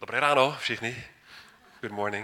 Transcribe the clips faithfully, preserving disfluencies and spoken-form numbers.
Dobré ráno všichni. Good morning.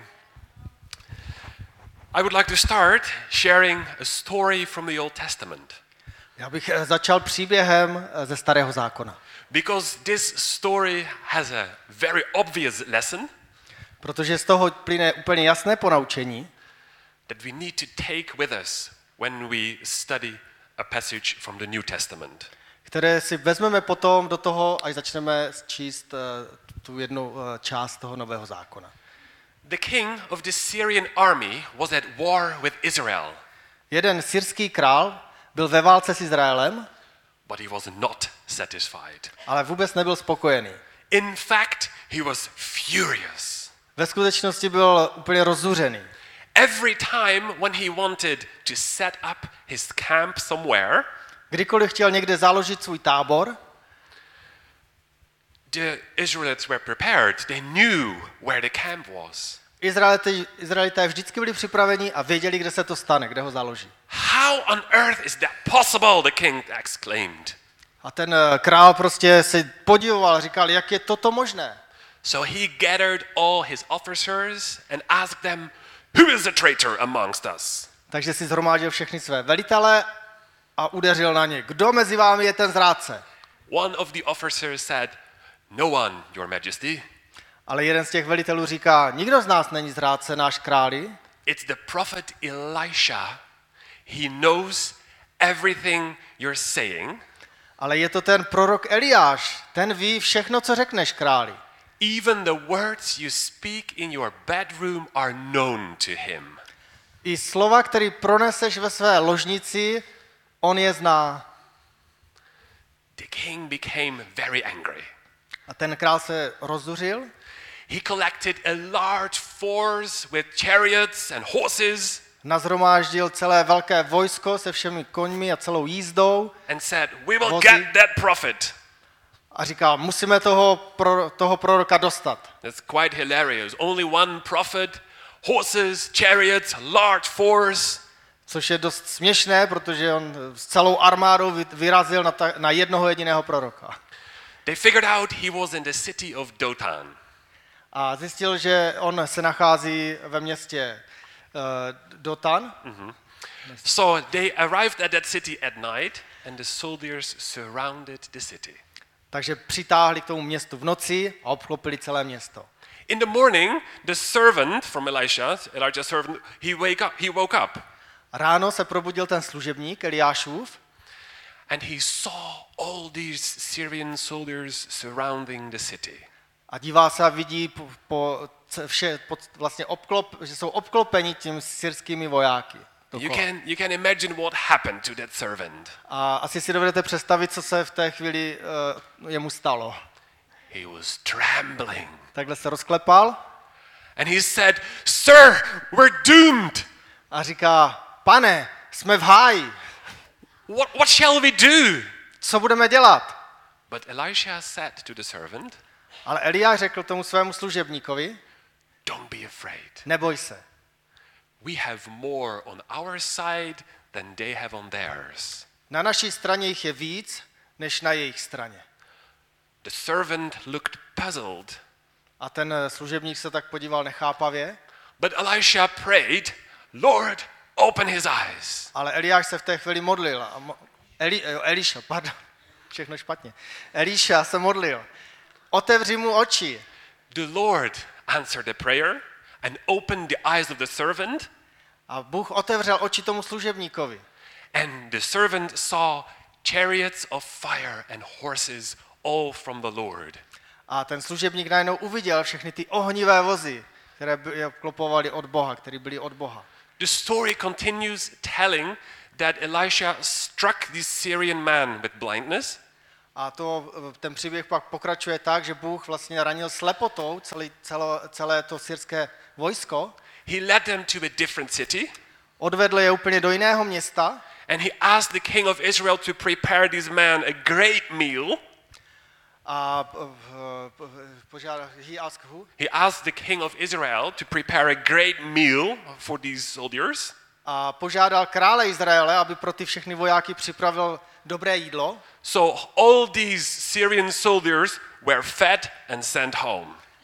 I would like to start sharing a story from the Old Testament. Já bych začal příběhem ze Starého zákona. Because this story has a very obvious lesson. Protože z toho plyne úplně jasné ponaučení, that we need to take with us when we study a passage from the New Testament. které si vezmeme potom do toho, až začneme číst tu jednu část toho Nového zákona. The king of the Syrian army was at war with Israel. Jeden syrský král byl ve válce s Izraelem, but he was not satisfied. ale vůbec nebyl spokojený. In fact, he was furious. Ve skutečnosti byl úplně rozzuřený. Every time when he wanted to set up his camp somewhere, kdykoliv chtěl někde založit svůj tábor, the Israelites were prepared. They knew where the camp was. Izraelité, Izraelité vždycky byli připraveni a věděli, kde se to stane, kde ho založí. How on earth is that possible? The king exclaimed. A ten král prostě se podivoval, říkal, jak je toto možné. So he gathered all his officers and asked them, who is the traitor amongst us? Takže si shromáždil všechny své velitele a udeřil na ně. Kdo mezi vámi je ten zrádce? One of the officers said, no one, your majesty. Ale jeden z těch velitelů říká, nikdo z nás není zrádce, náš králi. It's the prophet Elisha. He knows everything you're saying. Ale je to ten prorok Eliáš, ten ví všechno, co řekneš králi. Even the words you speak in your bedroom are known to him. I slova, které proneseš ve své ložnici, on je zná. The king became very angry. A ten král se rozzuřil. He collected a large force with chariots and horses. Nazhromáždil celé velké vojsko se všemi koňmi a celou jízdou. And said, we will vozy. get that prophet. A říká, musíme toho, pro, toho proroka dostat. That's quite hilarious. Only one prophet, horses, chariots, large force. Což je dost směšné, protože on s celou armádou vyrazil na, ta, na jednoho jediného proroka. They figured out he was in the city of Dothan. A zjistil, že on se nachází ve městě uh, Dotan. Mm-hmm. So they arrived at that city at night and the soldiers surrounded the city. Takže přitáhli k tomu městu v noci a obklopili celé město. In the morning, the servant from Elisha, Elijah's servant, he wake up, he woke up. Ráno se probudil ten služebník Eliášův. And he saw all these Syrian soldiers surrounding the city. A dívá se a vidí po, po, vše, po, vlastně obklop, že jsou obklopeni tím syrskými vojáky. You can, you can imagine what happened to that servant. A asi si dovedete představit, co se v té chvíli uh, jemu stalo. He was trembling. Takhle se rozklepal. And he said, "Sir, we're doomed." A říká, pane, jsme v háji. What, what shall we do? Co budeme dělat? But Elisha said to the servant, ale Eliáš řekl tomu svému služebníkovi, don't be afraid. Neboj se. We have more on our side than they have on theirs. Na naší straně jich je víc, než na jejich straně. The servant looked puzzled. A ten služebník se tak podíval nechápavě. But Elisha prayed, Lord, open his eyes. Ale Eliáš se v té chvíli modlil. A mo- Eli, jo, Eliša, pardon, všechno špatně. Eliša se modlil. Otevři mu oči. The Lord answered the prayer and opened the eyes of the servant. A Bůh otevřel oči tomu služebníkovi. And the servant saw chariots of fire and horses all from the Lord. A ten služebník najednou uviděl všechny ty ohnivé vozy, které by obklopovaly od Boha, které byly od Boha. The story continues telling that Elisha struck this Syrian man with blindness. A to, ten příběh pak pokračuje tak, že Bůh vlastně ranil slepotou celé, celé, celé to syrské vojsko. He led them to a different city. Odvedl je úplně do jiného města. And he asked the king of Israel to prepare this man a great meal. A požádal, he asked who? He asked the king of Israel to prepare a great meal for these soldiers. A požádal krále Izraele, aby pro ty všechny vojáky připravil dobré jídlo. So all these Syrian soldiers were fed and sent home.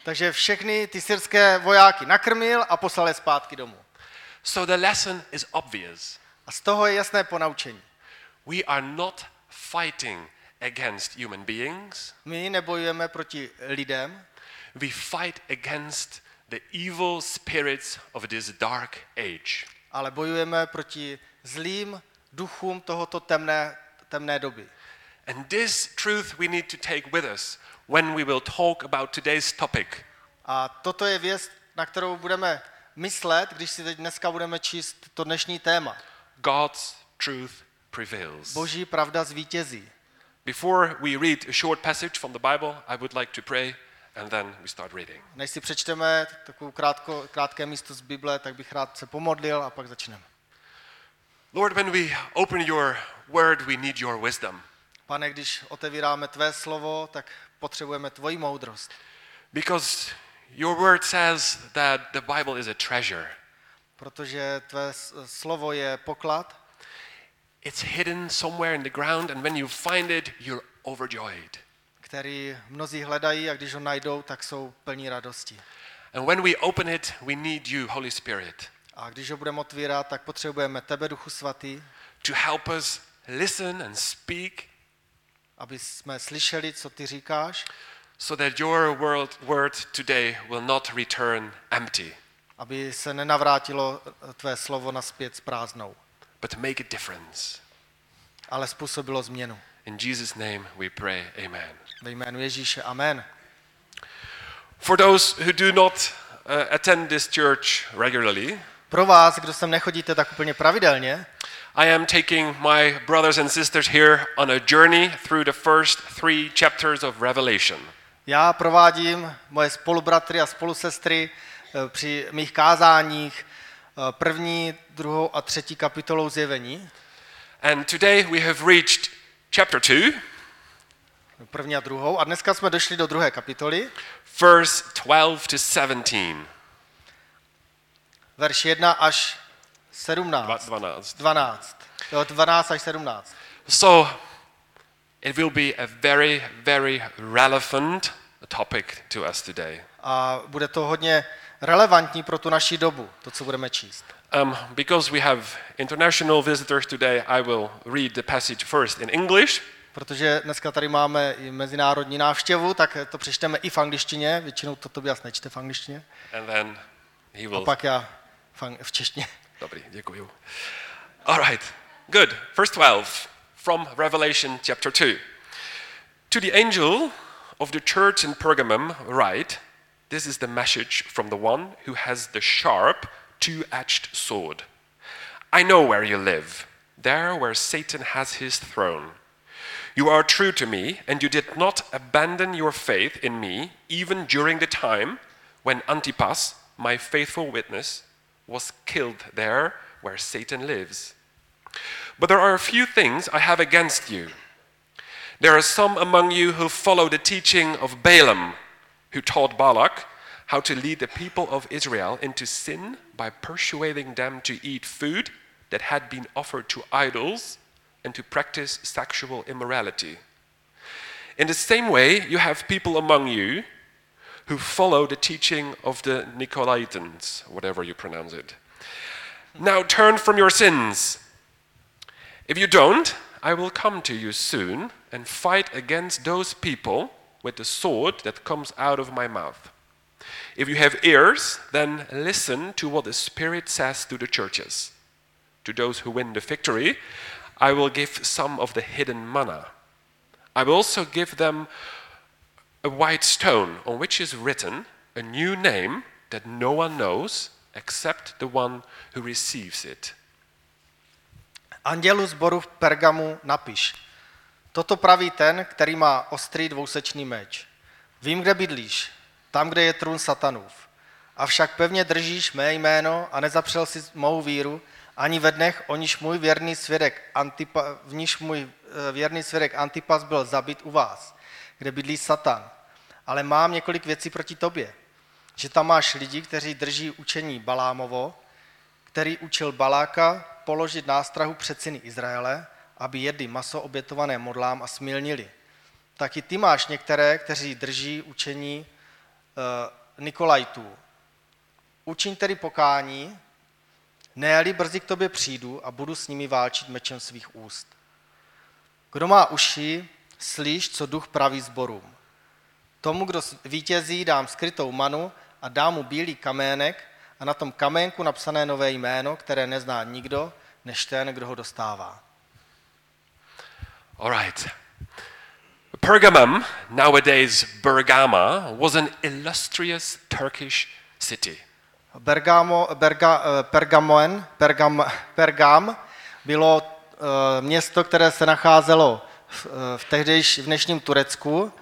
Takže všechny ty syrské vojáky nakrmil a poslal je zpátky domů. So the lesson is obvious. A z toho je jasné ponaučení. We are not fighting against human beings. My nebojujeme proti lidem, We fight against the evil spirits of this dark age. ale bojujeme proti zlým duchům tohoto temné, temné doby. And this truth we need to take with us when we will talk about today's topic. A toto je věc, na kterou budeme myslet, když si teď dneska budeme číst to dnešní téma. God's truth prevails. Boží pravda zvítězí. Before we read a short passage from the Bible, I would like to pray and then we start reading. Než si přečteme takovou krátko, krátké místo z Bible, tak bych rád se pomodlil a pak začneme. Lord, when we open your word, we need your wisdom. Pane, když otevíráme tvé slovo, tak potřebujeme tvoji moudrost. Because your word says that the Bible is a treasure. Protože tvé slovo je poklad, It's hidden somewhere in the ground, and when you find it, you're overjoyed. který mnozí hledají a když ho najdou, tak jsou plní radosti. And when we open it, we need you, Holy Spirit, A když ho budeme otvírat, tak potřebujeme tebe, Duchu Svatý, to help us listen and speak aby jsme slyšeli, co ty říkáš, so that your word, word today will not return empty, aby se nenavrátilo tvé slovo nazpět s prázdnou, but make a difference. ale způsobilo změnu. In Jesus' name we pray, amen. Ve jménu Ježíše, amen. For those who do not uh, attend this church regularly, Pro vás, kdo sem nechodíte tak úplně pravidelně, I am taking my brothers and sisters here on a journey through the first three chapters of Revelation. já provádím moje spolubratry a spolusestry eh, při mých kázáních eh, první, druhou a třetí kapitolou Zjevení. And today we have reached chapter two, První a druhou. A dneska jsme došli do druhé kapitoly, verse twelve to seventeen. verš jedna až sedmnáct. dvanáct. dvanáct. Jo, dvanáct až sedmnáct. So it will be a very, very relevant topic to us today. A bude to hodně relevantní pro tu naši dobu, to, co budeme číst. Um, because we have international visitors today, I will read the passage first in English, Protože dneska tady máme i mezinárodní návštěvu, tak to přečteme i v angličtině, většinou to Tobias nečte v angličtině, and then he a will... pak já v, ang- v češtině. Dobrý, děkuju. All right, good. Verse twelve from Revelation chapter two. To the angel of the church in Pergamum write, this is the message from the one who has the sharp, two-edged sword. I know where you live, there where Satan has his throne. You are true to me, and you did not abandon your faith in me, even during the time when Antipas, my faithful witness, was killed there where Satan lives. But there are a few things I have against you. There are some among you who follow the teaching of Balaam, who taught Balak how to lead the people of Israel into sin by persuading them to eat food that had been offered to idols and to practice sexual immorality. In the same way, you have people among you who follow the teaching of the Nicolaitans, whatever you pronounce it. Now turn from your sins. If you don't, I will come to you soon and fight against those people with the sword that comes out of my mouth. If you have ears, then listen to what the Spirit says to the churches. To those who win the victory, I will give some of the hidden manna. I will also give them a white stone on which is written a new name that no one knows except the one who receives it. Andělu zboru v Pergamu napiš. Toto praví ten, který má ostrý dvousečný meč. Vím, kde bydlíš, tam, kde je trůn satanův. Avšak pevně držíš mé jméno a nezapřel si mou víru, ani ve dnech, o níž můj věrný svědek Antipa, v níž můj věrný svědek Antipas byl zabit u vás, kde bydlí Satan. Ale mám několik věcí proti tobě. Že tam máš lidi, kteří drží učení Balámovo, který učil Baláka položit nástrahu před syny Izraele, aby jedli maso obětované modlám a smilnili. Taky ty máš některé, kteří drží učení Nikolajtů. Učiň tedy pokání, ne-li brzy k tobě přijdu a budu s nimi válčit mečem svých úst. Kdo má uši, slyš, co duch praví sborům. Tomu, kdo vítězí, dám skrytou manu a dám mu bílý kamének a na tom kaménku napsané nové jméno, které nezná nikdo, než ten, kdo ho dostává. All right. Pergamum, nowadays Bergama, was an illustrious Turkish city. Bergamo, Berga, Pergamon, Pergam, Pergam bylo uh, město, které se nacházelo v, v tehdejš, v dnešním Turecku.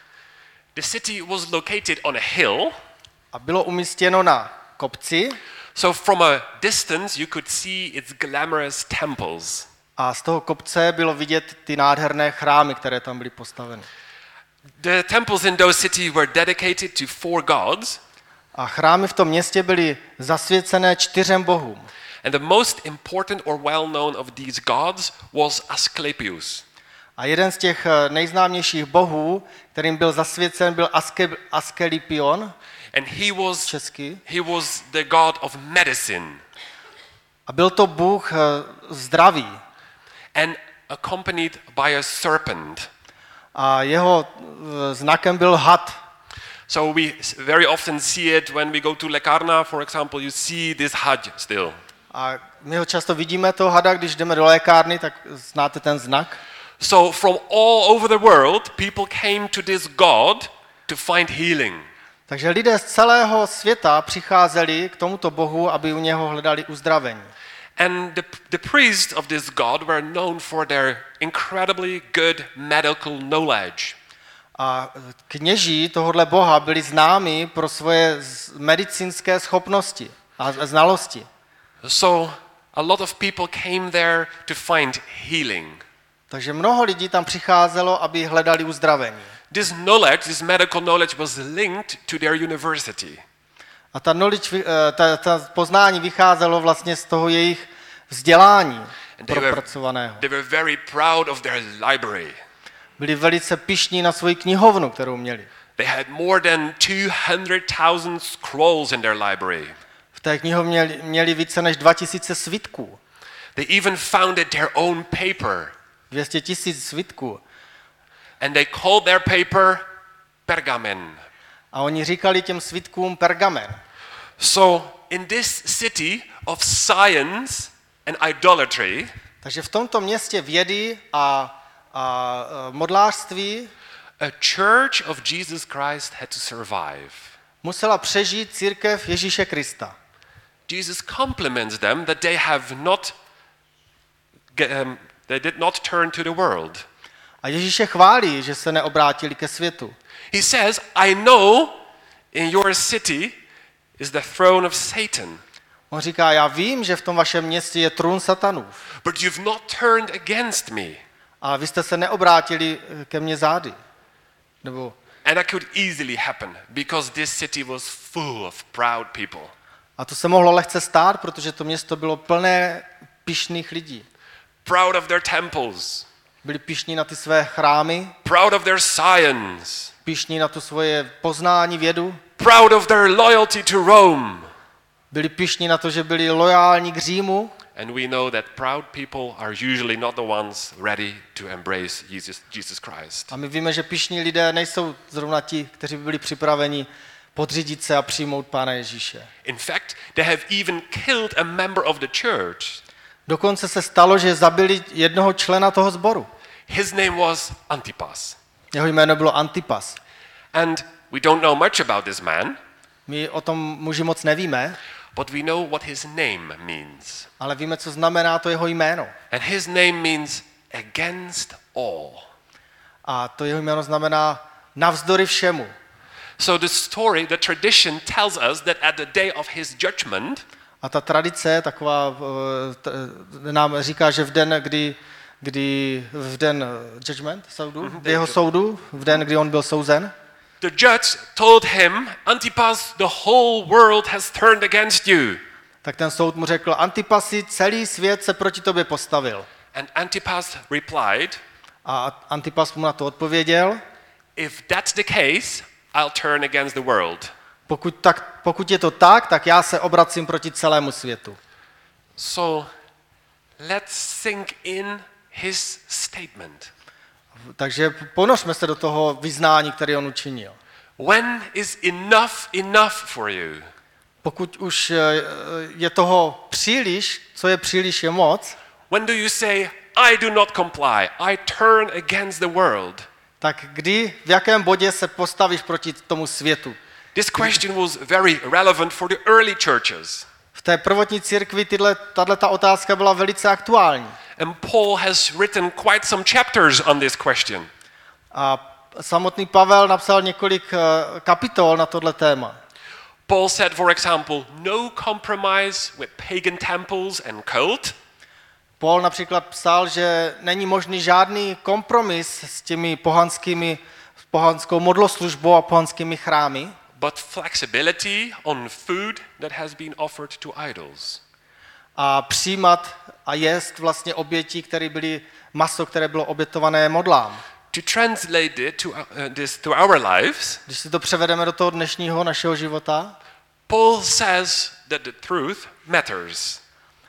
The city was located on a hill. A bylo umístěno na kopci. So from a distance you could see its glamorous temples. A z toho kopce bylo vidět ty nádherné chrámy, které tam byly postaveny. The temples in those cities were dedicated to four gods. A chrámy v tom městě byly zasvěcené čtyřem bohům. And the most important or well known of these gods was Asclepius. A jeden z těch nejznámějších bohů, kterým byl zasvěcen, byl Aske, Asklepion. And he was česky. He was the god of medicine. A byl to bůh zdraví. And accompanied by a serpent. A jeho znakem byl had. So we very often see it when we go to lékárna, for example, you see this had still. A my ho často vidíme, toho hada, když jdeme do lékárny, tak znáte ten znak. So from all over the world, people came to this god to find healing. Takže lidé z celého světa přicházeli k tomuto bohu, aby u něho hledali uzdravení. And the, the priests of this god were known for their incredibly good medical knowledge. A kněží tohohle boha byli známi pro svoje medicínské schopnosti a znalosti. So a lot of people came there to find healing. Takže mnoho lidí tam přicházelo, aby hledali uzdravení. This knowledge, this medical knowledge was linked to their university. A ta, knowledge, ta, ta poznání vycházelo vlastně z toho jejich vzdělání propracovaného. They were very proud of their library. Byli velice pyšní na svoji knihovnu, kterou měli. They had more than two hundred thousand scrolls in their library. V té knihovně měli, měli více než dva tisíce svitků. They even founded their own paper. dvě stě tisíc svitků. And they called their paper Pergamen. A oni říkali těm svitkům pergamen. So in this city of science and idolatry, takže v tomto městě vědy a, a modlářství a church of Jesus Christ had to survive. Musela přežít církev Ježíše Krista. Jesus compliments them that they have not um, they did not turn to the world. A Ježíše chválí, že se neobrátili ke světu. He says, I know in your city is the throne of Satan. On říká, já vím, že v tom vašem městě je trůn satanův. But you've not turned against me. A vy jste se neobrátili ke mně zády. Nebo And that could easily happen because this city was full of proud people. A to se mohlo lehce stát, protože to město bylo plné pyšných lidí. Proud of their temples. Byli pyšní na ty své chrámy. Proud of their science. Pyšní na tu svoje poznání, vědu. Proud of their loyalty to Rome. Byli pyšní na to, že byli lojální k Římu. And we know that proud people are usually not the ones ready to embrace Jesus, Jesus Christ. A my víme, že pyšní lidé nejsou zrovna ti, kteří by byli připraveni podřídit se a přijmout Pána Ježíše. In fact, they have even killed a member of the church. Dokonce se stalo, že zabili jednoho člena toho sboru. His name was Antipas. Jeho jméno bylo Antipas. And we don't know much about this man. My o tom muži moc nevíme, but we know what his name means. Ale víme, co znamená to jeho jméno. And his name means against all. A to jeho jméno znamená navzdory všemu. So the story, the tradition tells us that at the day of his judgment, a ta tradice taková t, nám říká, že v den, kdy, kdy v den judgment, soudu, mm-hmm, v jeho soudu, v den, kdy on byl souzen, the judge told him, Antipas, the whole world has turned against you. Tak ten soud mu řekl, Antipasi, celý svět se proti tobě postavil. And Antipas replied, a Antipas mu na to odpověděl, if that's the case, I'll turn against the world. Pokud, tak, pokud je to tak, tak já se obracím proti celému světu. So let's sink in his statement. Takže ponořme se do toho vyznání, které on učinil. When is enough enough for you? Pokud už je toho příliš, co je příliš je moc, When do you say, I do not comply, I turn against the world? tak kdy, v jakém bodě se postavíš proti tomu světu? This question was very relevant for the early churches. V té prvotní církvi tato otázka byla velice aktuální. And Paul has written quite some chapters on this question. A samotný Pavel napsal několik kapitol na tohle téma. Paul said, for example, no compromise with pagan temples and cult. Paul například psal, že není možný žádný kompromis s těmi pohanskými, pohanskou modloslužbou a pohanskými chrámy, but flexibility on food that has been offered to idols. A přijímat a jíst vlastně oběti, které byly maso, které bylo obětované modlám. To translate it to, uh, this to our lives, Když si to převedeme do toho dnešního našeho života, Paul says that the truth matters.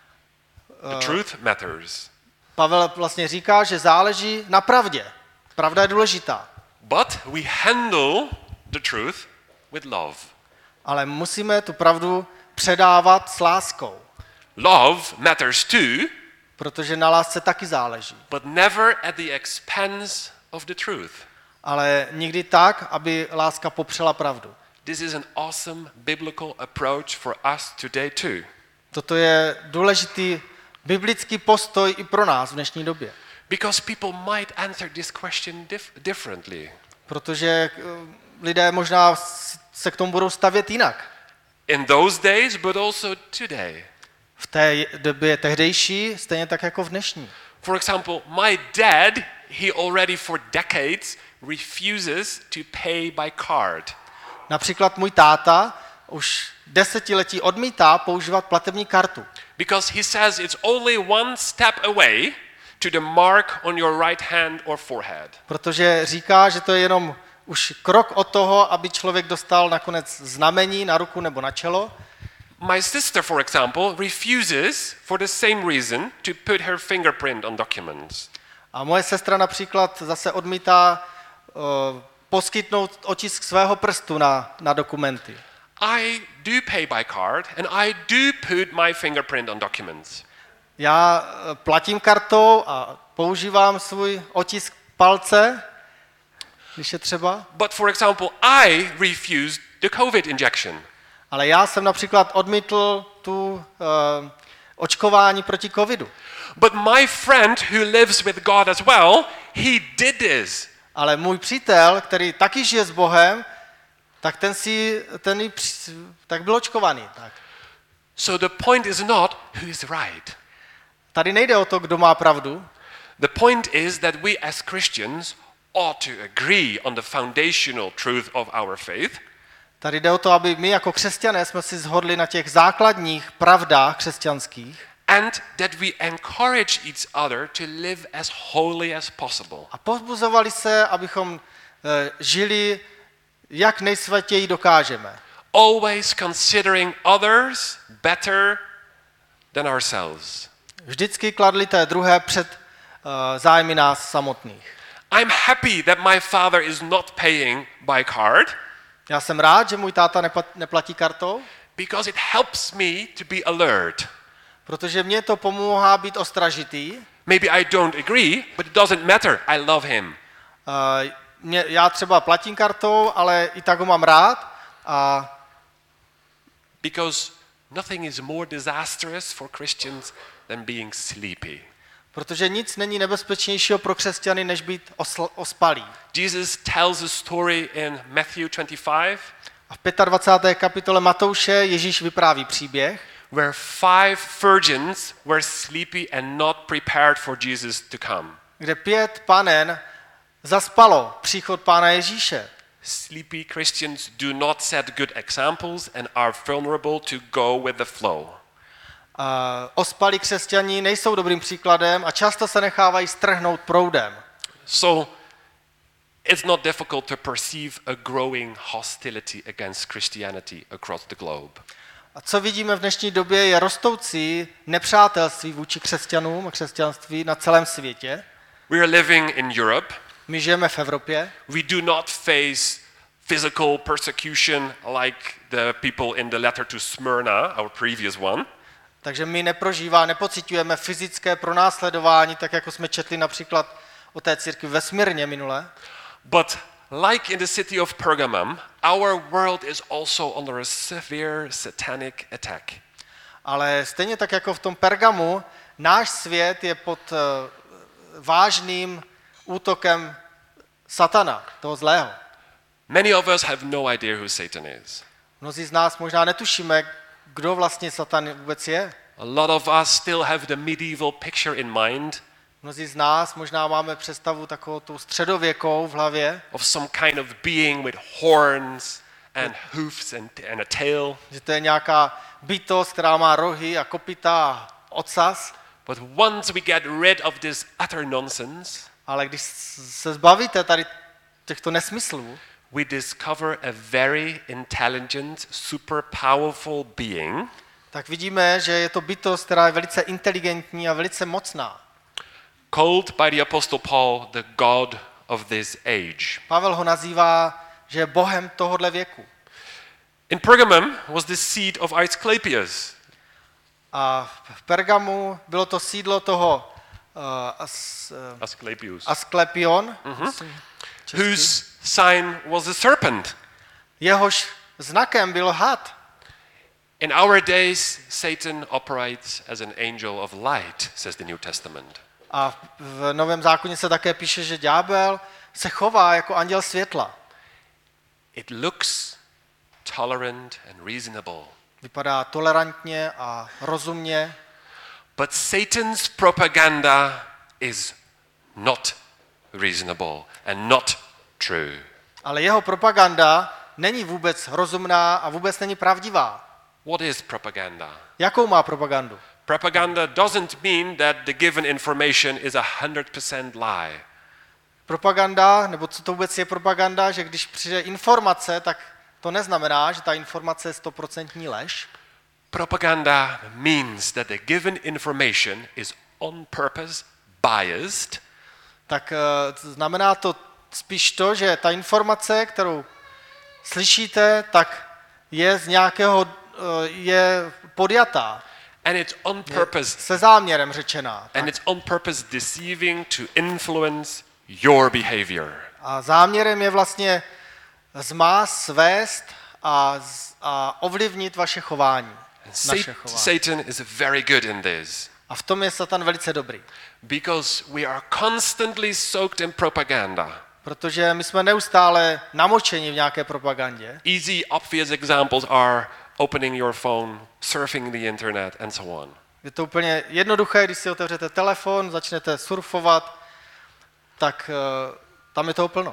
The truth matters. Pavel vlastně říká, že záleží na pravdě. Pravda je důležitá. But we handle the truth with love. Ale musíme tu pravdu předávat s láskou. Love matters too, Protože na lásce taky záleží. but never at the expense of the truth. Ale nikdy tak, aby láska popřela pravdu. This is an awesome biblical approach for us today too. Toto je důležitý biblický postoj i pro nás v dnešní době. Because people might answer this question dif- differently. Protože lidé možná se k tomu budou stavět jinak. In those days, but also today. V té době tehdejší, stejně tak jako v dnešní. For example, my dad, he already for decades refuses to pay by card. Například můj táta už desetiletí odmítá používat platební kartu. Because he says it's only one step away to the mark on your right hand or forehead. Protože říká, že to je jenom už krok od toho, aby člověk dostal nakonec znamení na ruku nebo na čelo. My sister, for example, refuses for the same reason to put her fingerprint on documents. A moje sestra například zase odmítá uh, poskytnout otisk svého prstu na, na dokumenty. I do pay by card and I do put my fingerprint on documents. Já platím kartou a používám svůj otisk palce, když je třeba. But for example, I refused the COVID injection. Ale já jsem například odmítl tu uh, očkování proti covidu. But my friend who lives with God as well, he did this. Ale můj přítel, který taky žije s Bohem, tak ten si, ten i, tak byl očkovaný. Tak. So the point is not who is right. Tady nejde o to, kdo má pravdu. The point is that we as Christians ought to agree on the foundational truth of our faith. Tady jde o to, aby my jako křesťané jsme si shodli na těch základních pravdách křesťanských. And that we encourage each other to live as holy as possible. A povzbuzovali se, abychom uh, žili, jak nejsvatěji dokážeme. Always considering others better than ourselves. Vždycky kladli té druhé před uh, zájmy nás samotných. I'm happy that my father is not paying by card. Já jsem rád, že můj táta neplatí kartou, Because it helps me to be alert. protože mě to pomáhá být ostražitý. Maybe I don't agree, but it doesn't matter. I love him. Uh, mě, já třeba platím kartou, ale i tak ho mám rád. A Because nothing is more disastrous for Christians than being sleepy. protože nic není nebezpečnějšího pro křesťany, než být osl- ospalý. Jesus tells a story in Matthew twenty-five A v dvacáté páté kapitole Matouše Ježíš vypráví příběh, where five virgins were sleepy and not prepared for Jesus to come. kde pět panen zaspalo příchod Pána Ježíše. Sleepy Christians do not set good examples and are vulnerable to go with the flow. A ospalí křesťaní nejsou dobrým příkladem a často se nechávají strhnout proudem. So it's not difficult to perceive a growing hostility against Christianity across the globe. A co vidíme v dnešní době je rostoucí nepřátelství vůči křesťanům a křesťanství na celém světě. We are living in Europe. My žijeme v Evropě. We do not face physical persecution like the people in the letter to Smyrna, our previous one. Takže my neprožívá, nepociťujeme fyzické pronásledování, tak jako jsme četli například o té církvi ve Smyrně minule. But like in the city of Pergamum, our world is also under a severe satanic attack. Ale stejně tak jako v tom Pergamu, náš svět je pod uh, vážným útokem satana, toho zlého. Many of us have no idea who Satan is. Mnozí z nás možná netušíme, kdo vlastně satan vůbec je. A lot of us still have the medieval picture in mind. Mnozí z nás možná máme představu takovou tu středověkou v hlavě, Of some kind of being with horns and hoofs and, and a tail. že to je nějaká bytost, která má rohy a kopyta a ocas, But once we get rid of this utter nonsense, ale když se zbavíte tady těchto nesmyslů, we discover a very intelligent, super powerful being tak vidíme, že je to bytost, která je velice inteligentní a velice mocná. called by the Apostle Paul the God of this age. Pavel ho nazývá, že je bohem tohohle věku. In Pergamum was the seat of Asclepius. A v Pergamu bylo to sídlo toho uh, As, uh, Asclepius. Asklepion, Mhm. česky. Whose sign was a serpent. Jehož znakem byl had. In our days, Satan operates as an angel of light, says the New Testament. A v Novém zákoně se také píše, že ďábel se chová jako anděl světla. It looks tolerant and reasonable. Vypadá tolerantně a rozumně, But Satan's propaganda is not reasonable and not true. ale jeho propaganda není vůbec rozumná a vůbec není pravdivá. What is propaganda? Jakou má propagandu? Propaganda doesn't mean that the given information is a hundred percent lie. Propaganda, nebo co to vůbec je propaganda, že když přijde informace, tak to neznamená, že ta informace je stoprocentní lež. Propaganda means that the given information is on purpose biased Tak uh, znamená to spíš to, že ta informace, kterou slyšíte, tak je z nějakého, uh, je podjatá. and it's on purpose Se záměrem řečená. and it's on purpose deceiving to influence your behavior. A záměrem je vlastně zmást, svést a, z- a ovlivnit vaše chování. Naše Sat- chování. Satan is very good in this A v tom je Satan velice dobrý. because we are constantly soaked in propaganda. Protože my jsme neustále namočeni v nějaké propagandě. Easy, obvious examples are opening your phone, surfing the internet, and so on. Je to úplně jednoduché, když si otevřete telefon, začnete surfovat, tak uh, tam je toho plno.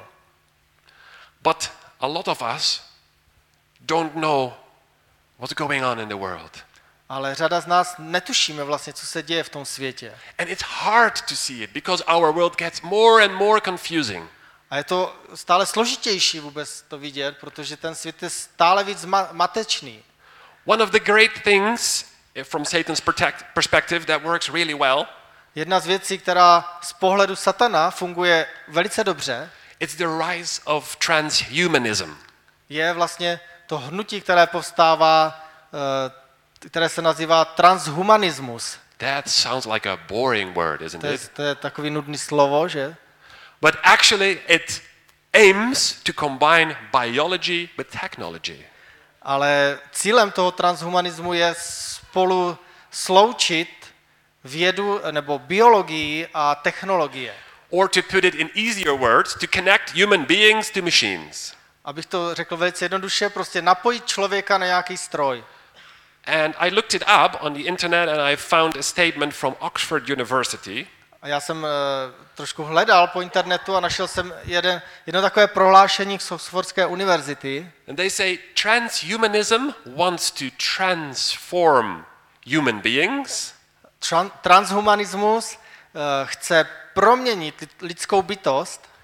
But a lot of us don't know what's going on in the world. Ale řada z nás netušíme vlastně, co se děje v tom světě. And it's hard to see it because our world gets more and more confusing. A je to stále složitější vůbec to vidět, protože ten svět je stále víc ma- matečný. One of the great things from Satan's protect- perspective that works really well, Jedna z věcí, která z pohledu satana funguje velice dobře, it's the rise of transhumanism. je vlastně to hnutí, které povstává, eh, které se nazývá transhumanismus. That sounds like a boring word, isn't To je, it? to je takový nudný slovo, že? But actually it aims to combine biology with technology. Ale cílem toho transhumanismu je spolu sloučit vědu nebo biologii a technologie. Or to put it in easier words, to connect human beings to machines. Abych to řekl velice jednoduše, prostě napojit člověka na nějaký stroj. And I looked it up on the internet and I found a statement from Oxford University. A já jsem uh, trošku hledal po internetu a našel jsem jeden, jedno takové prohlášení z Oxfordské univerzity. And they say transhumanism wants to transform human beings Tran- transhumanismus uh, chce proměnit lidskou bytost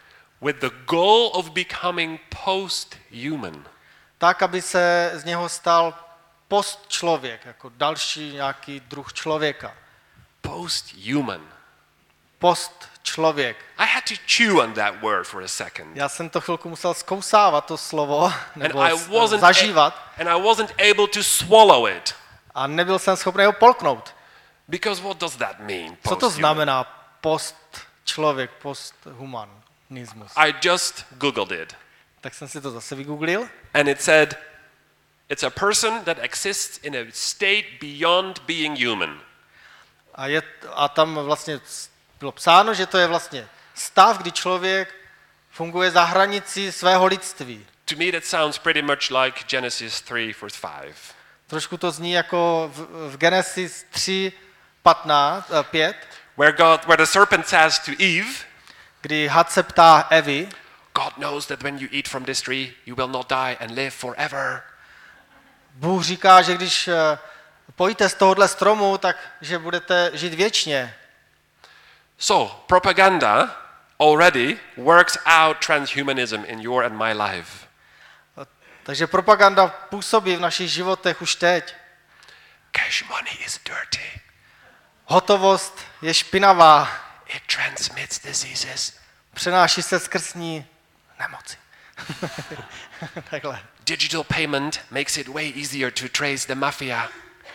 with the goal of becoming post-human. Tak, aby se z něho stal post-člověk, jako další nějaký druh člověka. Post-human. Post-člověk. I had to chew on that word for a second. Já jsem to chvilku musel zkousávat, to slovo, nebo And I wasn't zažívat. a- and I wasn't able to swallow it. A nebyl jsem schopný ho polknout. Because what does that mean? Co to post-human? znamená post-člověk, post-humanismus? I just googled it. Tak jsem si to zase vygooglil. And it said, it's a person that exists in a state beyond being human. A, je, a tam vlastně bylo psáno, že to je vlastně stav, kdy člověk funguje za hranici svého lidství. To me, that sounds pretty much like Genesis three, verse five. Trošku to zní jako v, v Genesis tři, patnáct, pět, Where God, where the serpent says to Eve, kdy had se ptá Evy, God knows that when you eat from this tree, you will not die and live forever. Bůh říká, že když eh, pojíte z tohohle stromu, tak že budete žít věčně. So, propaganda already works out transhumanism in your and my life. Takže propaganda působí v našich životech už teď. Cash money is dirty. Hotovost je špinavá, It transmits diseases. přenáší se skrz ní nemoci. Takhle. Digital payment makes it way easier to trace the mafia.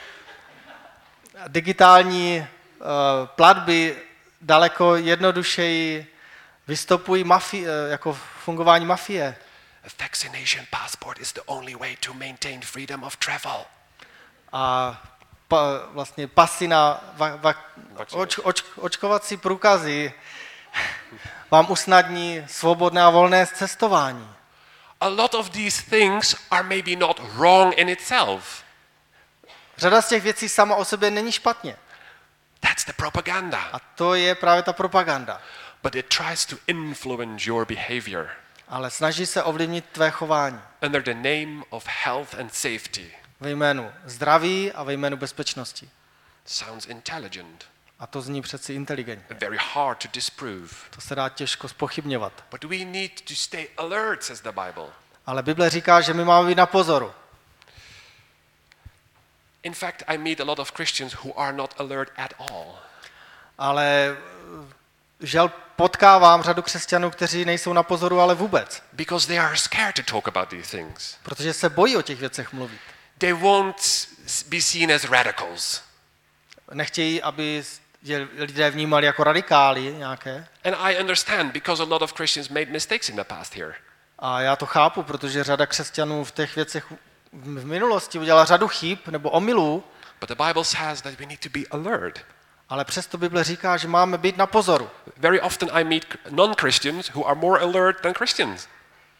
Digitální uh, platby daleko jednodušeji vystupují mafi- uh, jako fungování mafie. A vaccination passport is the only way to maintain freedom of travel. A pa, vlastně pasy na va, va, oč, oč, očkovací průkazy vám usnadní svobodné a volné cestování. A lot of these things are maybe not wrong in itself. Řada z těch věcí sama o sobě není špatně. That's the propaganda. A to je právě ta propaganda. But it tries to influence your behavior Ale snaží se ovlivnit tvé chování under the name of health and safety. ve jménu zdraví a ve jménu bezpečnosti. Sounds intelligent, A to zní přeci inteligentně. very hard to disprove. To se dá těžko zpochybňovat. But we need to stay alert, says the Bible. Ale Bible říká, že my máme být na pozoru. In fact, I meet a lot of Christians who are not alert at all. Ale žel potkávám řadu křesťanů, kteří nejsou na pozoru, ale vůbec. Because they are scared to talk about these things. Protože se bojí o těch věcech mluvit. They won't s- be seen as radicals. Nechtějí, aby je lidé vnímali jako radikály nějaké. And I understand because a lot of Christians made mistakes in the past here. A já to chápu, protože řada křesťanů v těch věcech v minulosti udělala řadu chyb nebo omylů, But the Bible says that we need to be alert. ale přesto Bible říká, že máme být na pozoru. Very often I meet non-Christians who are more alert than Christians.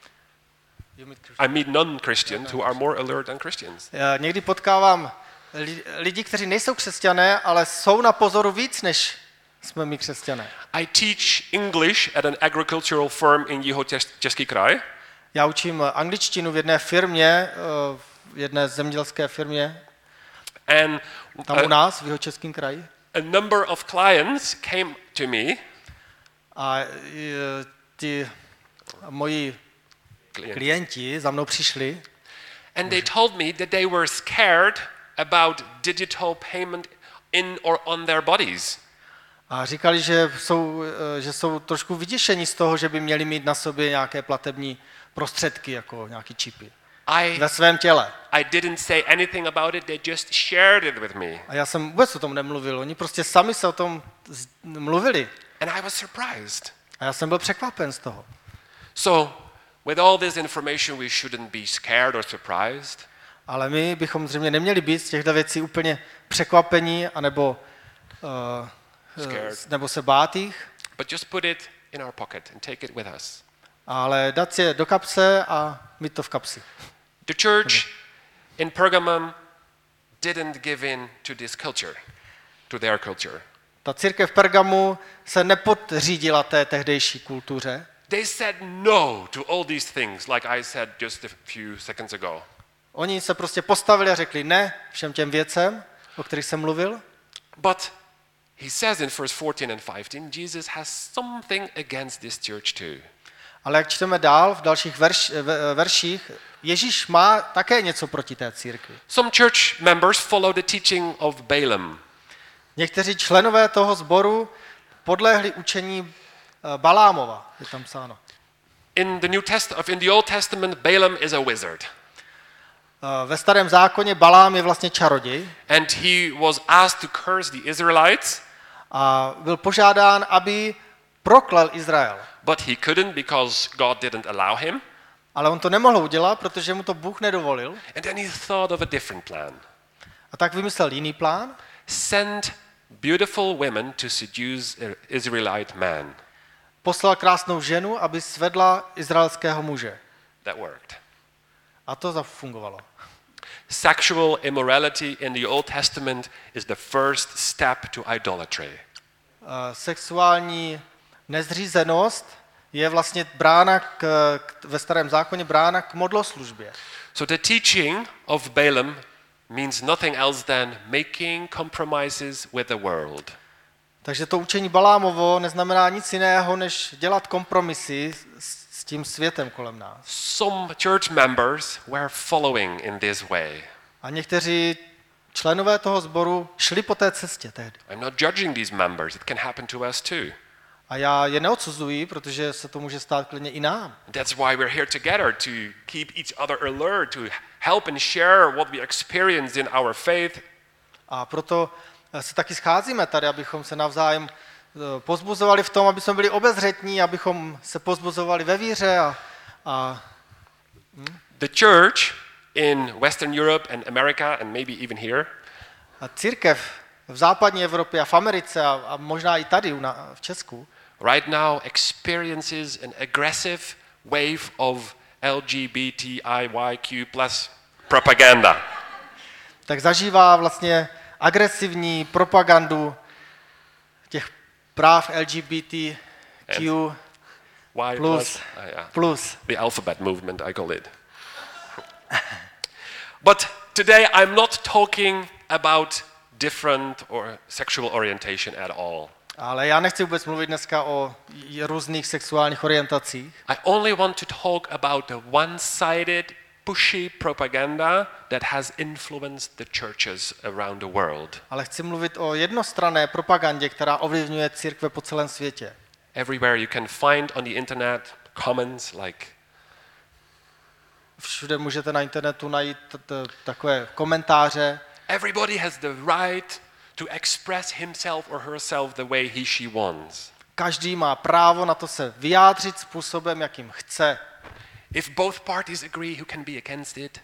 I meet non-Christians who are more alert than Christians. Já někdy potkávám li- lidi, kteří nejsou křesťané, ale jsou na pozoru víc, než jsme my křesťané. I teach English at an agricultural firm in Jihočeský kraj. Já učím angličtinu v jedné firmě, eh, v jedné zemědělské firmě, And tam u a, nás, v Jihočeském kraji. a number of clients came to me. A eh, ti moji klienti za mnou přišli And they told me that they were scared about digital payment in or on their bodies. a říkali, že jsou, eh, že jsou trošku vyděšení z toho, že by měli mít na sobě nějaké platební prostředky, jako nějaký čipy I, ve svém těle. I didn't say anything about it, they just shared it with me. A já jsem vůbec o tom nemluvil. Oni prostě sami se o tom z- mluvili. And I was surprised. A já jsem byl překvapen z toho. So, with all this information, we shouldn't be scared or surprised. Ale my bychom zřejmě neměli být z těchto věcí úplně překvapení, anebo, uh, Scared. nebo se bát jich, But just put it in our pocket and take it with us. ale dát si je do kapse a mít to v kapsi. The church in Pergamum didn't give in to this culture, to their culture. Ta církev v Pergamu se nepodřídila té tehdejší kultuře. They said no to all these things, like I said just a few seconds ago. Oni se prostě postavili a řekli ne všem těm věcem, o kterých jsem mluvil. But he says in verse fourteen and fifteen, Jesus has something against this church too. Ale jak čteme dál v dalších verš, v- verších, Ježíš má také něco proti té církvi. Some church members follow the teaching of Balaam. Někteří členové toho sboru podlehli učení eh, Balámova, je tam psáno. In the New Test of in the Old Testament, Balaam is a wizard, Eh, Ve starém zákoně Balám je vlastně čaroděj and he was asked to curse the Israelites, a byl požádán, aby proklel Izrael. but he couldn't because God didn't allow him. Ale on to nemohl udělat, protože mu to Bůh nedovolil. And then he thought of a different plan. A tak vymyslel jiný plán. Send beautiful women to seduce Israelite men. Poslal krásnou ženu, aby svedla izraelského muže. That worked. A to zafungovalo. Sexual immorality in the Old Testament is the first step to idolatry. Eh, Sexuální nezřízenost je vlastně brána k, k, ve starém zákoně brána k modloslužbě. So the teaching of Balaam means nothing else than making compromises with the world. Takže to učení Balámovo neznamená nic jiného, než dělat kompromisy s, s tím světem kolem nás. Some church members were following in this way. A někteří členové toho sboru šli po té cestě tehdy. I'm not judging these members, it can happen to us too. A já je neodsuzuji, protože se to může stát klidně i nám. That's why we're here together, to keep each other alert, to help and share what we experience in our faith. A proto se taky scházíme tady, abychom se navzájem eh, pozbuzovali v tom, aby jsme byli obezřetní, abychom se pozbuzovali ve víře. A, a The church in Western Europe and America and maybe even here A církev v západní Evropě a v Americe a, a možná i tady u na, v Česku right now experiences an aggressive wave of L G B T I Y Q plus propaganda. tak zažívá vlastně agresivní propagandu těch práv L G B T Q Y plus, uh, yeah. plus. The alphabet movement, I call it. But today I'm not talking about different or sexual orientation at all. Ale já nechci vůbec mluvit dneska o j- různých sexuálních orientacích. I only want to talk about the one-sided, pushy propaganda that has influenced the churches around the world. Ale chci mluvit o jednostranné propagandě, která ovlivňuje církve po celém světě. Everywhere you can find on the internet comments like, Všude můžete na internetu najít t- t- takové komentáře. everybody has the right to express himself or herself the way he she wants. Každý má právo na to se vyjádřit způsobem, jakým chce. If both parties agree, who can be against it?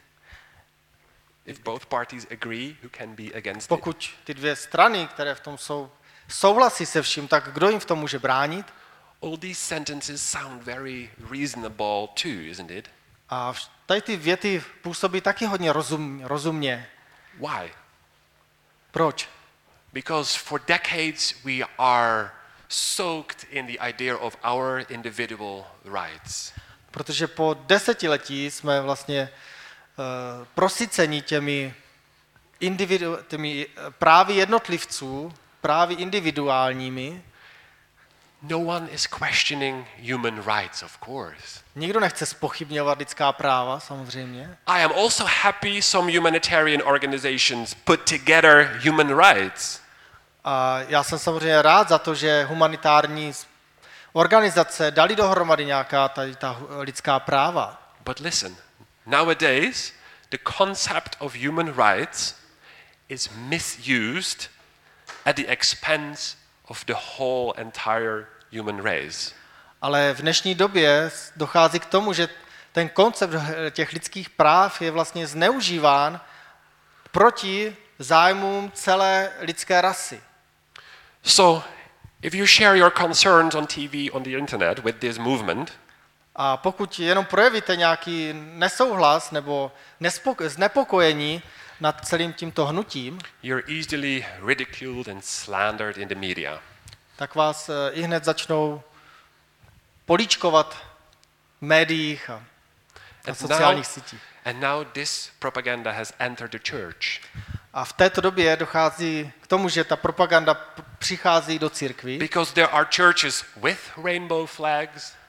If both parties agree, who can be against it? Pokud ty dvě strany, které v tom jsou, souhlasí se vším, tak kdo jim v tom může bránit? All these sentences sound very reasonable too, isn't it? A vš- tady ty věty působí taky hodně rozum, rozumně. Why? Proč? Because for decades we are soaked in the idea of our individual rights. Protože po desetiletí jsme vlastně uh, prosyceni těmi, individu, těmi eh, právy jednotlivců, právy individuálními. No one is questioning human rights, of course. Nikdo nechce zpochybňovat lidská práva, samozřejmě. I am also happy some humanitarian organizations put together human rights. A já jsem samozřejmě rád za to, že humanitární organizace dali dohromady nějaká tady ta lidská práva. But listen, nowadays the concept of human rights is misused at the expense of the whole entire human race. Ale v dnešní době dochází k tomu, že ten koncept těch lidských práv je vlastně zneužíván proti zájmům celé lidské rasy. So, if you share your concerns on T V, on the internet with this movement, A pokud jenom projevíte nějaký nesouhlas nebo nespoko- znepokojení nad celým tímto hnutím, you're easily ridiculed and slandered in the media. tak vás eh, i hned začnou políčkovat v médiích a na And sociálních now, sítích. and now this propaganda has entered the church. A v této době dochází k tomu, že ta propaganda p- přichází do církví, Because there are churches with rainbow flags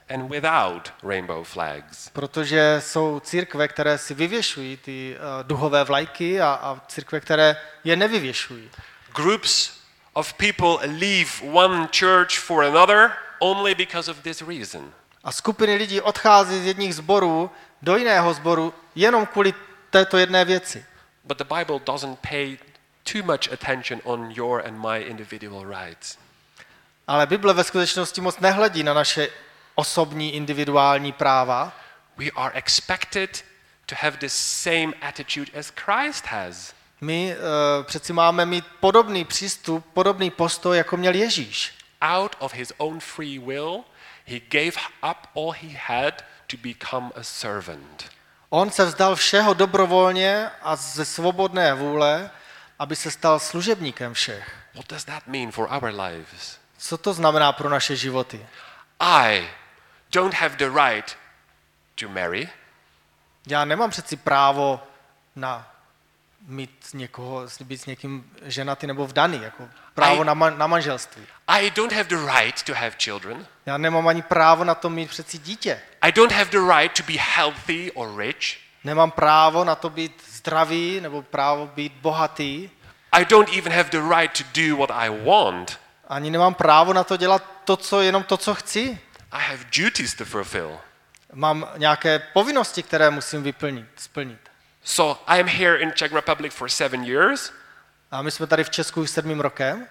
and without rainbow flags. Protože jsou církve, které si vyvěšují ty uh, duhové vlajky a, a církve, které je nevyvěšují. Groups of people leave one church for another only because of this reason. A skupiny lidí odchází z jedních sborů do jiného sboru jenom kvůli této jedné věci. But the Bible doesn't pay too much attention on your and my individual rights. Ale Bible ve skutečnosti moc nehledí na naše osobní individuální práva. We are expected to have the same attitude as Christ has. My uh, přeci máme mít podobný přístup, podobný postoj, jako měl Ježíš. Out of his own free will, he gave up all he had to become a servant. On se vzdal všeho dobrovolně a ze svobodné vůle, aby se stal služebníkem všech. What does that mean for our lives? Co to znamená pro naše životy? I don't have the right to marry. Já nemám přeci právo na mít někoho, být s někým ženatý nebo vdaný, jako právo I- na, man, na manželství. I don't have the right to have children. Já nemám ani právo na to mít přeci dítě. I don't have the right to be healthy or rich. Nemám právo na to být zdravý nebo právo být bohatý. I don't even have the right to do what I want. Ani nemám právo na to dělat to, co, jenom to, co chci. I have duties to fulfill. Mám nějaké povinnosti, které musím vyplnit, splnit. So I am here in Czech Republic for seven years, A my jsme tady v Česku už sedmým rokem.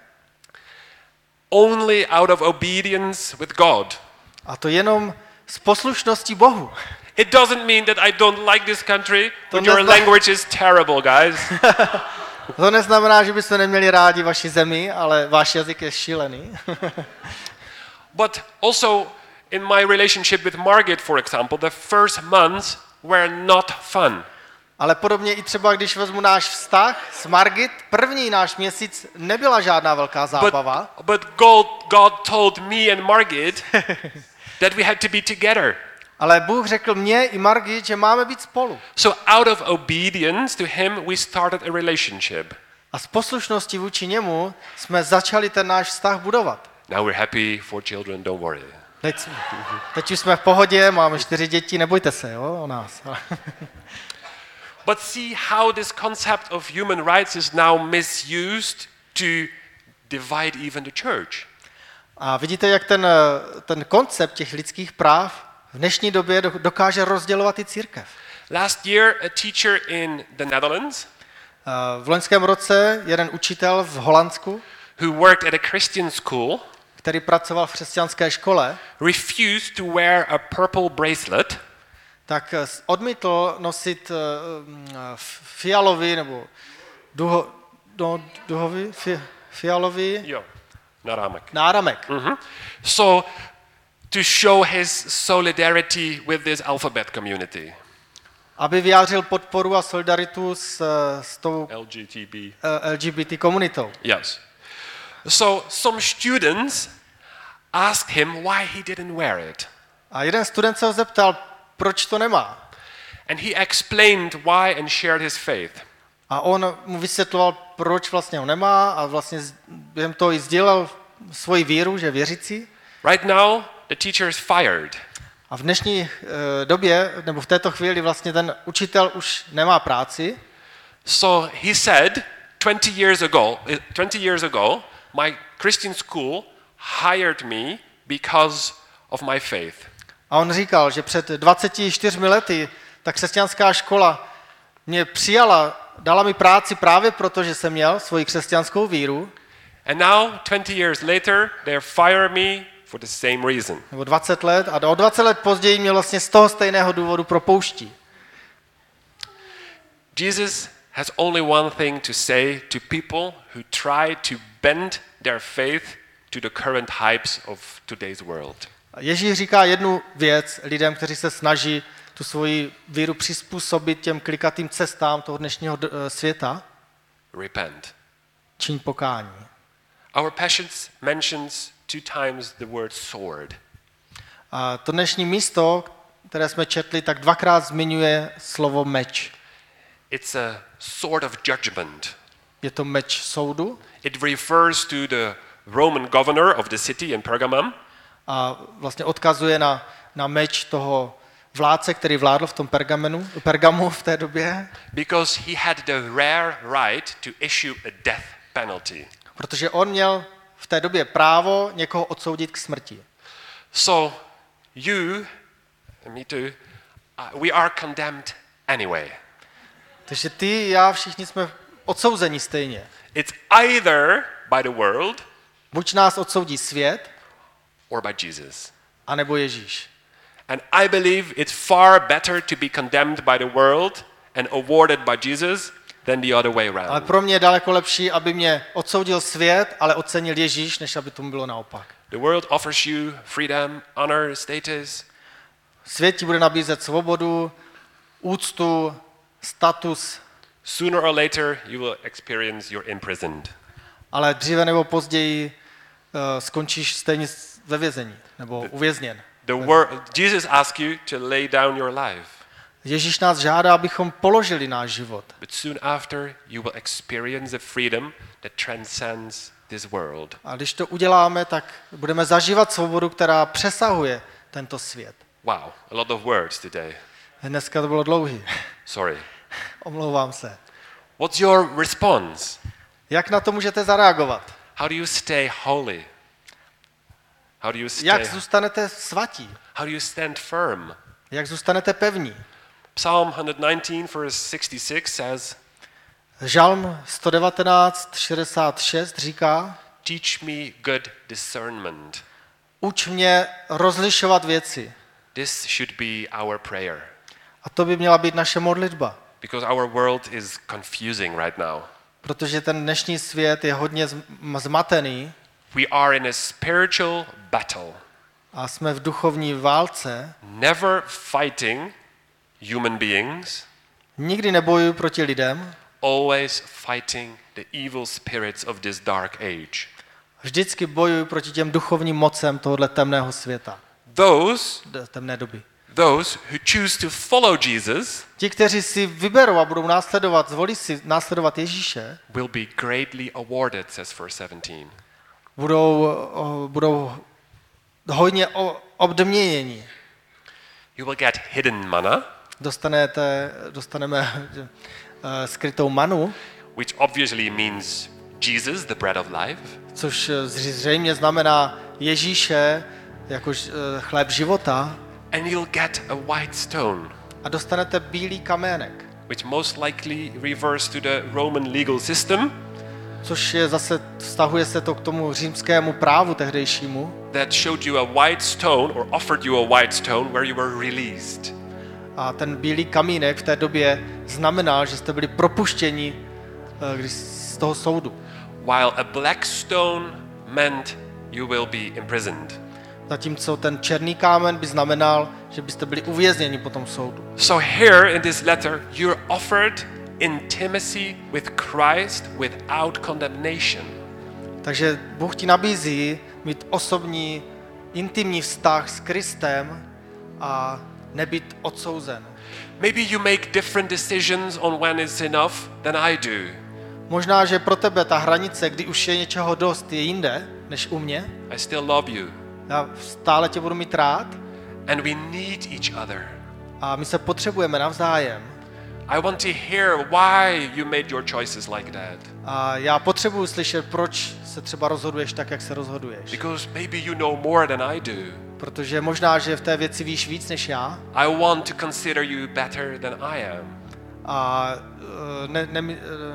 only out of obedience with God. A to jenom z poslušností Bohu. It doesn't mean that I don't like this country, To but your nezna- language is terrible, guys. To neznamená, že byste neměli rádi vaši zemi, ale váš jazyk je šílený. But also in my relationship with Margit, for example, the first months were not fun. Ale podobně i třeba, když vezmu náš vztah s Margit, první náš měsíc nebyla žádná velká But, zábava, but God, God told me and Margit that we had to be together. ale Bůh řekl mně i Margit, že máme být spolu. So out of obedience to him, we started a relationship. A z poslušnosti vůči němu jsme začali ten náš vztah budovat. Now we're happy for children, don't worry. Teď, teď už jsme v pohodě, máme čtyři děti, nebojte se jo, o nás. But see how this concept of human rights is now misused to divide even the church. A vidíte, jak ten, ten koncept těch lidských práv v dnešní době do- dokáže rozdělovat i církev. Last year, a teacher in the Netherlands A v loňském roce jeden učitel v Holandsku, who worked at a Christian school který pracoval v křesťanské škole, refused to wear a purple bracelet tak odmítl nosit uh, mm, fialový nebo duho, no, duhový, fi, fialový Jo, náramek. náramek. Mhm. So to show his solidarity with this alphabet community. Aby vyjádřil podporu a solidaritu s, s tou L G T B. uh, L G B T komunitou. Yes. So some students asked him why he didn't wear it. A jeden student se ho zeptal, proč to nemá. And he explained why and shared his faith. A on mu vysvětloval, proč vlastně ho nemá a vlastně z- během toho i sdělal svoji víru, že je věřící. Right now, the teacher is fired. A v dnešní uh, době, nebo v této chvíli vlastně ten učitel už nemá práci. So he said twenty years ago, uh, twenty years ago, my Christian school hired me because of my faith. A on říkal, že před dvaceti čtyřmi lety ta křesťanská škola mě přijala, dala mi práci právě proto, že jsem měl svoji křesťanskou víru. And now, twenty years later, they fire me for the same reason. Nebo dvacet let a o dvacet let později mě vlastně z toho stejného důvodu propouští. Jesus has only one thing to say to people who try to bend their faith to the current hypes of today's world. A Ježíš říká jednu věc lidem, kteří se snaží tu svoji víru přizpůsobit těm klikatým cestám toho dnešního d- světa. Repent. Čiň pokání. Our passage mentions two times the word sword. A to dnešní místo, které jsme četli, tak dvakrát zmiňuje slovo meč. It's a sword of judgment. Je to meč soudu It refers to the Roman governor of the city in Pergamum, a vlastně odkazuje na na meč toho vládce, který vládl v tom Pergamenu, Pergamu v té době. Because he had the rare right to issue a death penalty. Protože on měl v té době právo někoho odsoudit k smrti. So you, and me too, uh, we are condemned anyway. Takže ty, já, všichni jsme odsouzeni stejně. It's either by the world Buď nás odsoudí svět, or by Jesus. anebo Ježíš. And I believe it's far better to be condemned by the world and awarded by Jesus than the other way around. Ale pro mě je daleko lepší, aby mě odsoudil svět, ale ocenil Ježíš, než aby tomu bylo naopak. The world offers you freedom, honor, status. Svět ti bude nabízet svobodu, úctu, status, Sooner or later you will experience you're imprisoned. ale dříve nebo později uh, skončíš stejně ve vězení nebo uvězněn. The word, Jesus asks you to lay down your life. Ježíš nás žádá, abychom položili náš život. But soon after you will experience a freedom that transcends this world. A když to uděláme, tak budeme zažívat svobodu, která přesahuje tento svět. Wow, a lot of words today. Dneska to bylo dlouhý. Sorry. Omlouvám se. What's your response? Jak na to můžete zareagovat? How do you stay holy? How do you stay Jak zůstanete svatí? How do you stand firm? Jak zůstanete pevní? Psalm one nineteen verse sixty-six says, Žalm sto devatenáct šedesát šest říká, teach me good discernment. uč mě rozlišovat věci. This should be our prayer. A to by měla být naše modlitba. Because our world is confusing right now. Protože ten dnešní svět je hodně zm- zmatený We are in a spiritual battle, a jsme v duchovní válce. never fighting human beings, Nikdy nebojuju proti lidem, always fighting the evil spirits of this dark age. vždycky bojuju proti těm duchovním mocem tohoto temného světa, Those, d- temné doby. those who choose to follow Jesus Ti, kteří si vyberou a budou následovat, zvolí si následovat Ježíše, will be greatly awarded, says verse seventeen. budou, o, budou hodně o- obměněni. You will get hidden manna, Dostanete, dostaneme uh, skrytou manu, which obviously means Jesus, the bread of life. což zřejmě znamená Ježíše jakož uh, chléb života, And you'll get a white stone, a dostanete bílý kamének, which most likely refers to the Roman legal system což je zase, vztahuje se to k tomu římskému právu tehdejšímu. that showed you a white stone or offered you a white stone where you were released. A ten bílý kamínek v té době znamenal, že jste byli propuštěni uh, když, z toho soudu. While a black stone meant you will be imprisoned. Zatímco ten černý kámen by znamenal, že byste byli uvězněni po tom soudu. So here in this letter, you're offered intimacy with Christ without condemnation. Takže Bůh ti nabízí mít osobní, intimní vztah s Kristem a nebýt odsouzen. Maybe you make different decisions on when it's enough than I do. Možná, že pro tebe ta hranice, kdy už je něčeho dost, je jinde než u mě. I still love you. Já stále tě budu mít rád And we need each other. a my se potřebujeme navzájem. I want to hear why you made your choices like that. A já potřebuji slyšet, proč se třeba rozhoduješ tak, jak se rozhoduješ. Because maybe you know more than I do. Protože možná, že v té věci víš víc než já. I want to consider you better than I am. A uh, ne, ne, uh,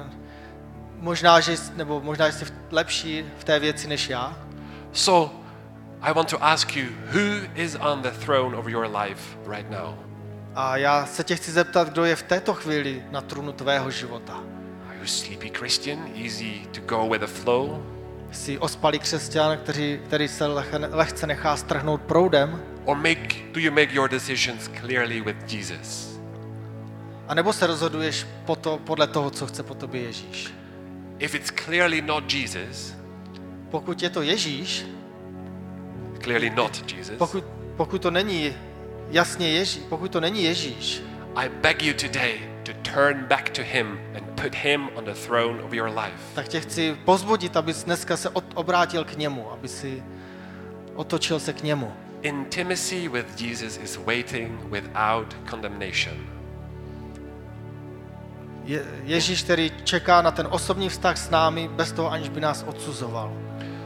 možná, že, nebo možná, že jsi lepší v té věci než já. So, I want to ask you, who is on the throne of your life right now? A já se tě chci zeptat, kdo je v této chvíli na trůnu tvého života. Are you a sleepy Christian, easy to go with the flow? Jsi ospalý křesťan, který, který se leh, lehce nechá strhnout proudem? Or make, do you make your decisions clearly with Jesus? A nebo se rozhoduješ po to, podle toho, co chce po tobě Ježíš? If it's clearly not Jesus, Pokud je to Ježíš, clearly not Jesus, pokud, pokud to není jasně Ježíš, pokud to není Ježíš, I beg you today to turn back to him and put him on the throne of your life. tak tě chci pozbudit, abys dneska se od, obrátil k němu, aby si otočil se k němu. intimacy with Jesus is waiting without condemnation. Je, Ježíš, který čeká na ten osobní vztah s námi, bez toho, aniž by nás odsuzoval.